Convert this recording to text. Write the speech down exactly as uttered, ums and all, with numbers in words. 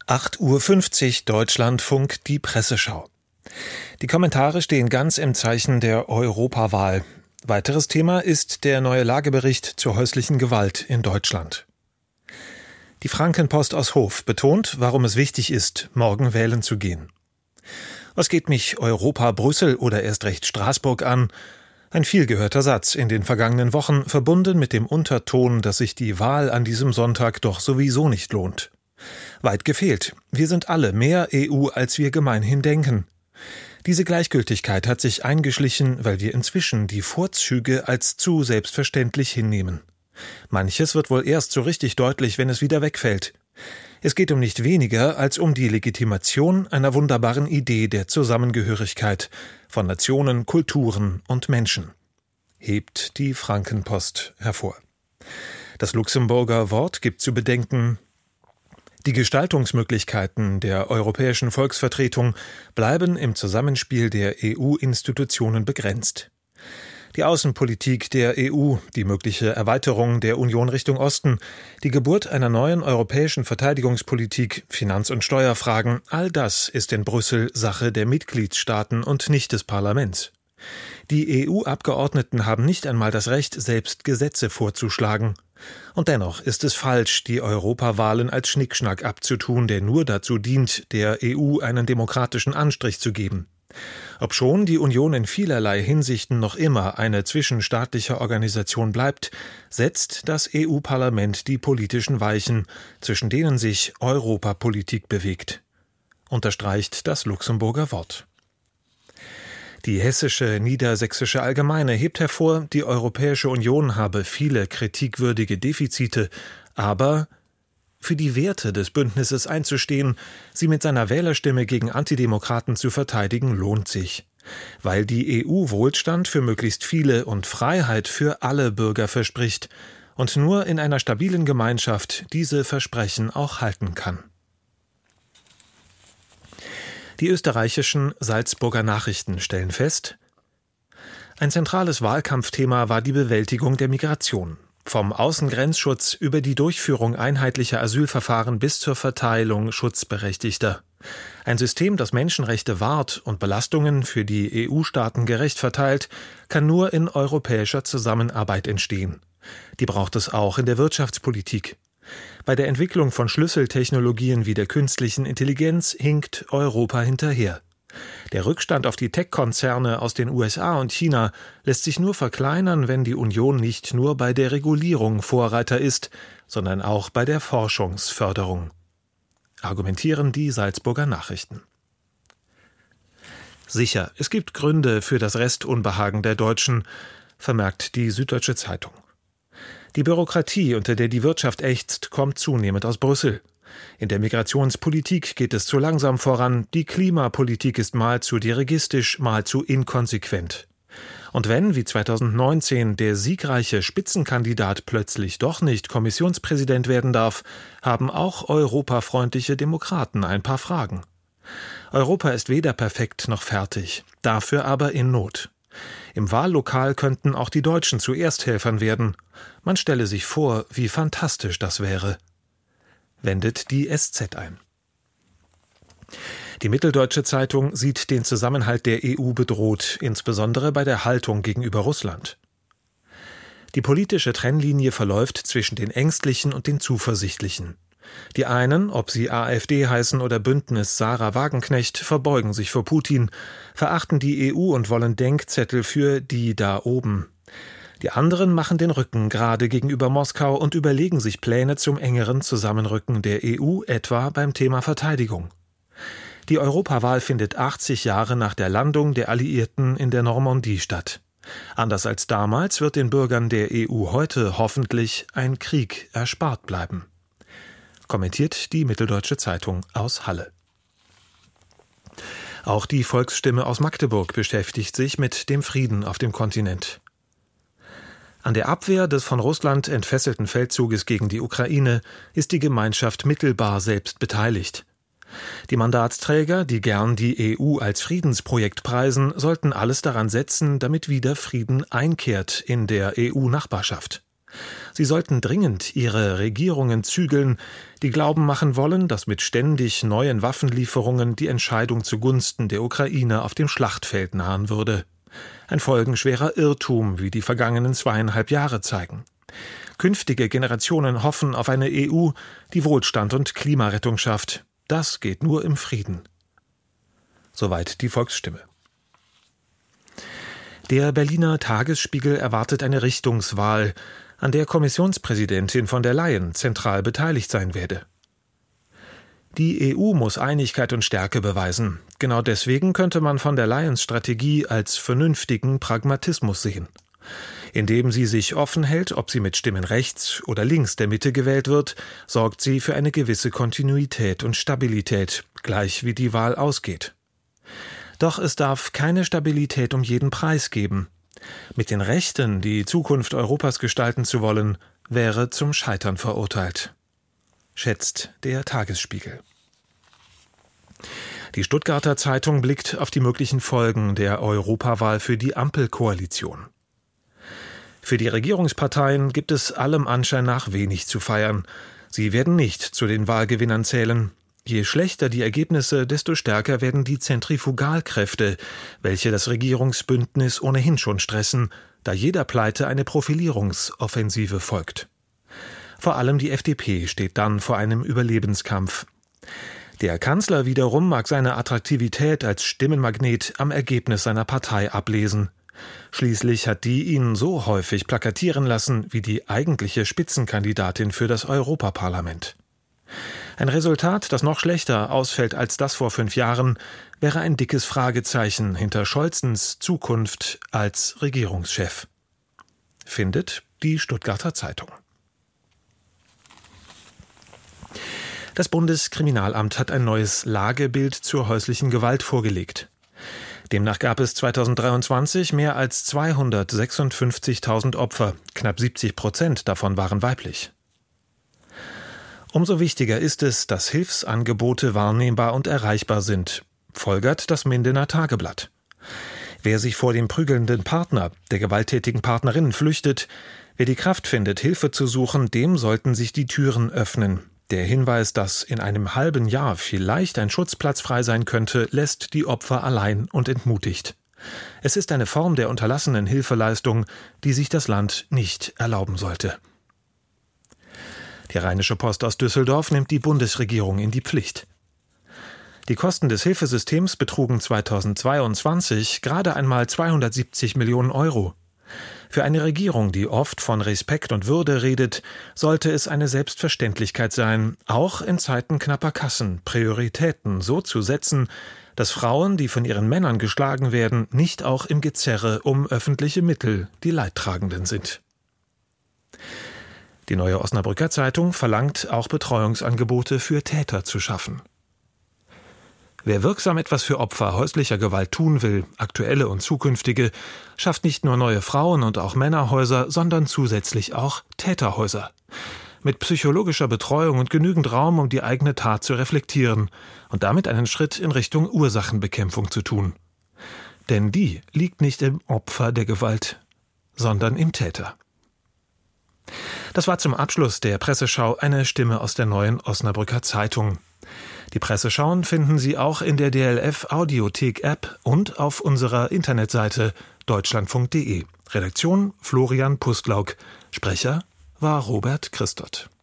acht Uhr fünfzig Deutschlandfunk, die Presseschau. Die Kommentare stehen ganz im Zeichen der Europawahl. Weiteres Thema ist der neue Lagebericht zur häuslichen Gewalt in Deutschland. Die Frankenpost aus Hof betont, warum es wichtig ist, morgen wählen zu gehen. Was geht mich Europa, Brüssel oder erst recht Straßburg an? Ein vielgehörter Satz in den vergangenen Wochen, verbunden mit dem Unterton, dass sich die Wahl an diesem Sonntag doch sowieso nicht lohnt. Weit gefehlt. Wir sind alle mehr E U, als wir gemeinhin denken. Diese Gleichgültigkeit hat sich eingeschlichen, weil wir inzwischen die Vorzüge als zu selbstverständlich hinnehmen. Manches wird wohl erst so richtig deutlich, wenn es wieder wegfällt. Es geht um nicht weniger als um die Legitimation einer wunderbaren Idee der Zusammengehörigkeit von Nationen, Kulturen und Menschen, hebt die Frankenpost hervor. Das Luxemburger Wort gibt zu bedenken: Die Gestaltungsmöglichkeiten der europäischen Volksvertretung bleiben im Zusammenspiel der E U-Institutionen begrenzt. Die Außenpolitik der E U, die mögliche Erweiterung der Union Richtung Osten, die Geburt einer neuen europäischen Verteidigungspolitik, Finanz- und Steuerfragen, all das ist in Brüssel Sache der Mitgliedstaaten und nicht des Parlaments. Die E U-Abgeordneten haben nicht einmal das Recht, selbst Gesetze vorzuschlagen. Und dennoch ist es falsch, die Europawahlen als Schnickschnack abzutun, der nur dazu dient, der E U einen demokratischen Anstrich zu geben. Obschon die Union in vielerlei Hinsichten noch immer eine zwischenstaatliche Organisation bleibt, setzt das E U-Parlament die politischen Weichen, zwischen denen sich Europapolitik bewegt, unterstreicht das Luxemburger Wort. Die Hessische Niedersächsische Allgemeine hebt hervor, die Europäische Union habe viele kritikwürdige Defizite, aber für die Werte des Bündnisses einzustehen, sie mit seiner Wählerstimme gegen Antidemokraten zu verteidigen, lohnt sich. Weil die E U Wohlstand für möglichst viele und Freiheit für alle Bürger verspricht und nur in einer stabilen Gemeinschaft diese Versprechen auch halten kann. Die österreichischen Salzburger Nachrichten stellen fest: Ein zentrales Wahlkampfthema war die Bewältigung der Migration. Vom Außengrenzschutz über die Durchführung einheitlicher Asylverfahren bis zur Verteilung Schutzberechtigter. Ein System, das Menschenrechte wahrt und Belastungen für die E U-Staaten gerecht verteilt, kann nur in europäischer Zusammenarbeit entstehen. Die braucht es auch in der Wirtschaftspolitik. Bei der Entwicklung von Schlüsseltechnologien wie der künstlichen Intelligenz hinkt Europa hinterher. Der Rückstand auf die Tech-Konzerne aus den U S A und China lässt sich nur verkleinern, wenn die Union nicht nur bei der Regulierung Vorreiter ist, sondern auch bei der Forschungsförderung, argumentieren die Salzburger Nachrichten. Sicher, es gibt Gründe für das Restunbehagen der Deutschen, vermerkt die Süddeutsche Zeitung. Die Bürokratie, unter der die Wirtschaft ächzt, kommt zunehmend aus Brüssel. In der Migrationspolitik geht es zu langsam voran, die Klimapolitik ist mal zu dirigistisch, mal zu inkonsequent. Und wenn, wie zweitausendneunzehn, der siegreiche Spitzenkandidat plötzlich doch nicht Kommissionspräsident werden darf, haben auch europafreundliche Demokraten ein paar Fragen. Europa ist weder perfekt noch fertig, dafür aber in Not. Im Wahllokal könnten auch die Deutschen zu Ersthelfern werden. Man stelle sich vor, wie fantastisch das wäre, wendet die S Z ein. Die Mitteldeutsche Zeitung sieht den Zusammenhalt der E U bedroht, insbesondere bei der Haltung gegenüber Russland. Die politische Trennlinie verläuft zwischen den Ängstlichen und den Zuversichtlichen. Die einen, ob sie AfD heißen oder Bündnis Sarah Wagenknecht, verbeugen sich vor Putin, verachten die E U und wollen Denkzettel für die da oben. Die anderen machen den Rücken gerade gegenüber Moskau und überlegen sich Pläne zum engeren Zusammenrücken der E U, etwa beim Thema Verteidigung. Die Europawahl findet achtzig Jahre nach der Landung der Alliierten in der Normandie statt. Anders als damals wird den Bürgern der E U heute hoffentlich ein Krieg erspart bleiben, kommentiert die Mitteldeutsche Zeitung aus Halle. Auch die Volksstimme aus Magdeburg beschäftigt sich mit dem Frieden auf dem Kontinent. An der Abwehr des von Russland entfesselten Feldzuges gegen die Ukraine ist die Gemeinschaft mittelbar selbst beteiligt. Die Mandatsträger, die gern die E U als Friedensprojekt preisen, sollten alles daran setzen, damit wieder Frieden einkehrt in der E U-Nachbarschaft. Sie sollten dringend ihre Regierungen zügeln, die Glauben machen wollen, dass mit ständig neuen Waffenlieferungen die Entscheidung zugunsten der Ukraine auf dem Schlachtfeld nahen würde. Ein folgenschwerer Irrtum, wie die vergangenen zweieinhalb Jahre zeigen. Künftige Generationen hoffen auf eine E U, die Wohlstand und Klimarettung schafft. Das geht nur im Frieden. Soweit die Volksstimme. Der Berliner Tagesspiegel erwartet eine Richtungswahl, an der Kommissionspräsidentin von der Leyen zentral beteiligt sein werde. Die E U muss Einigkeit und Stärke beweisen. Genau deswegen könnte man von der Leyens Strategie als vernünftigen Pragmatismus sehen. Indem sie sich offen hält, ob sie mit Stimmen rechts oder links der Mitte gewählt wird, sorgt sie für eine gewisse Kontinuität und Stabilität, gleich wie die Wahl ausgeht. Doch es darf keine Stabilität um jeden Preis geben. Mit den Rechten, die Zukunft Europas gestalten zu wollen, wäre zum Scheitern verurteilt, schätzt der Tagesspiegel. Die Stuttgarter Zeitung blickt auf die möglichen Folgen der Europawahl für die Ampelkoalition. Für die Regierungsparteien gibt es allem Anschein nach wenig zu feiern. Sie werden nicht zu den Wahlgewinnern zählen. Je schlechter die Ergebnisse, desto stärker werden die Zentrifugalkräfte, welche das Regierungsbündnis ohnehin schon stressen, da jeder Pleite eine Profilierungsoffensive folgt. Vor allem die F D P steht dann vor einem Überlebenskampf. Der Kanzler wiederum mag seine Attraktivität als Stimmenmagnet am Ergebnis seiner Partei ablesen. Schließlich hat die ihn so häufig plakatieren lassen wie die eigentliche Spitzenkandidatin für das Europaparlament. Ein Resultat, das noch schlechter ausfällt als das vor fünf Jahren, wäre ein dickes Fragezeichen hinter Scholzens Zukunft als Regierungschef. Findet die Stuttgarter Zeitung. Das Bundeskriminalamt hat ein neues Lagebild zur häuslichen Gewalt vorgelegt. Demnach gab es zweitausenddreiundzwanzig mehr als zweihundertsechsundfünfzigtausend Opfer, knapp siebzig Prozent davon waren weiblich. Umso wichtiger ist es, dass Hilfsangebote wahrnehmbar und erreichbar sind, folgert das Mindener Tageblatt. Wer sich vor dem prügelnden Partner, der gewalttätigen Partnerin flüchtet, wer die Kraft findet, Hilfe zu suchen, dem sollten sich die Türen öffnen. Der Hinweis, dass in einem halben Jahr vielleicht ein Schutzplatz frei sein könnte, lässt die Opfer allein und entmutigt. Es ist eine Form der unterlassenen Hilfeleistung, die sich das Land nicht erlauben sollte. Die Rheinische Post aus Düsseldorf nimmt die Bundesregierung in die Pflicht. Die Kosten des Hilfesystems betrugen zweitausendzweiundzwanzig gerade einmal zweihundertsiebzig Millionen Euro. Für eine Regierung, die oft von Respekt und Würde redet, sollte es eine Selbstverständlichkeit sein, auch in Zeiten knapper Kassen Prioritäten so zu setzen, dass Frauen, die von ihren Männern geschlagen werden, nicht auch im Gezerre um öffentliche Mittel die Leidtragenden sind. Die Neue Osnabrücker Zeitung verlangt, auch Betreuungsangebote für Täter zu schaffen. Wer wirksam etwas für Opfer häuslicher Gewalt tun will, aktuelle und zukünftige, schafft nicht nur neue Frauen- und auch Männerhäuser, sondern zusätzlich auch Täterhäuser. Mit psychologischer Betreuung und genügend Raum, um die eigene Tat zu reflektieren und damit einen Schritt in Richtung Ursachenbekämpfung zu tun. Denn die liegt nicht im Opfer der Gewalt, sondern im Täter. Das war zum Abschluss der Presseschau eine Stimme aus der Neuen Osnabrücker Zeitung. Die Presseschauen finden Sie auch in der D L F-Audiothek-App und auf unserer Internetseite deutschlandfunk punkt de. Redaktion Florian Pustlauk. Sprecher war Robert Christoth.